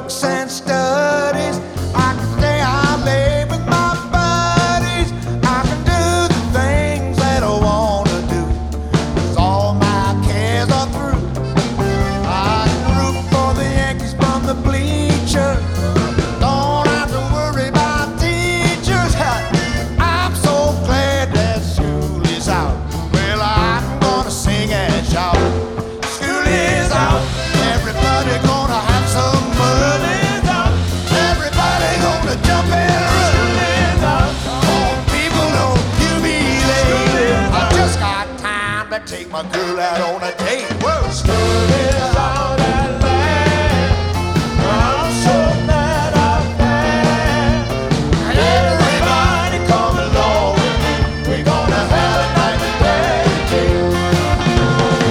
books and studies. I can stay out late with my buddies. I can do the things that I wanna do, 'cause all my cares are through. I can root for the Yankees from the bleachers. Don't have to worry about teachers. I'm so glad that school is out. Well, I'm gonna sing and shout. School is out. Everybody gonna have some money. Everybody gonna jump and run. Oh, people, don't you be late. I just got time to take my girl out on a date. Whoa, school is out.